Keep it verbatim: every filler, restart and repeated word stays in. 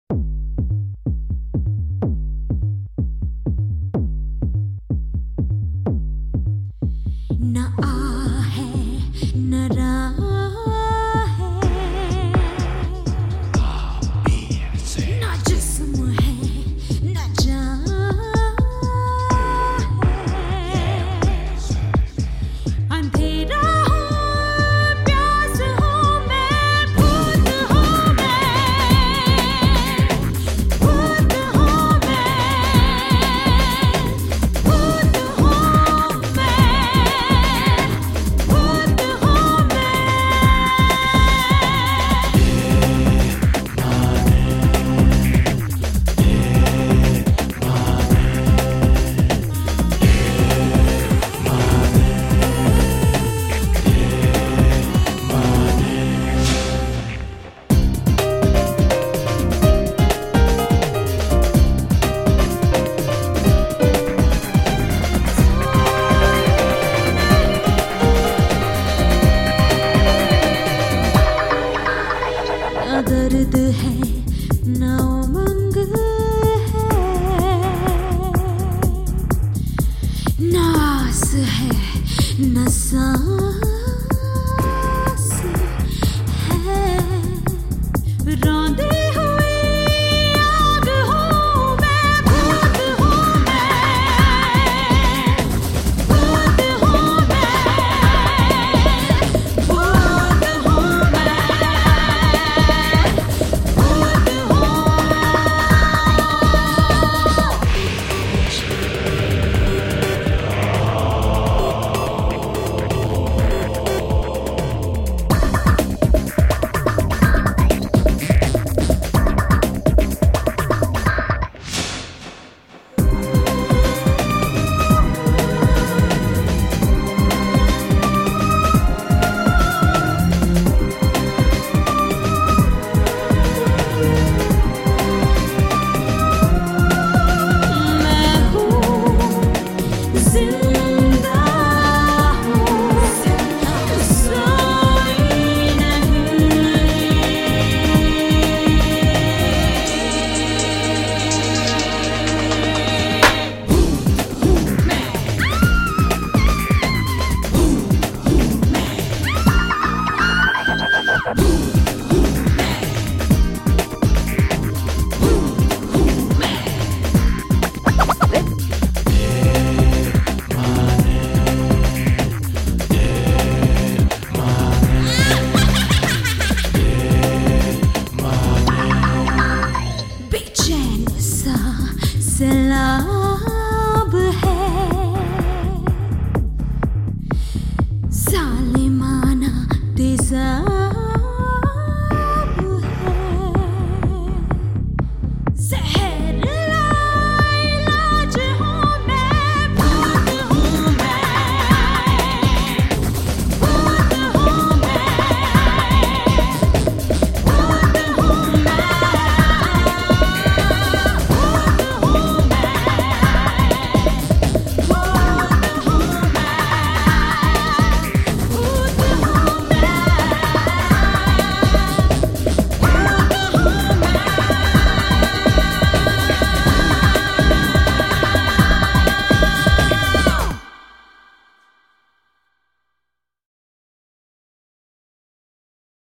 न आ है न रा है, न जिस्म है न जान है। अंधेरा हूँ प्यास हूँ मैं, भूत हूँ मैं, भूत हूँ मैं, भूत हूँ मैं, भूत हूँ मैं। न दर्द है न उमंग है, न आस है न सांस है। रौंदे